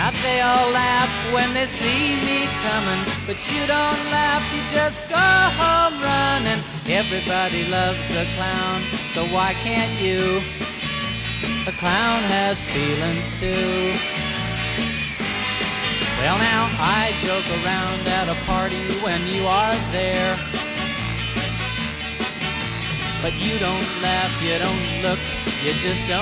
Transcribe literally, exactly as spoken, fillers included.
But they all laugh when they see me coming, but you don't laugh, you just go home running. Everybody loves a clown, so why can't you? A clown has feelings too. Well now, I joke around at a party when you are there, but you don't laugh, you don't look, you just don't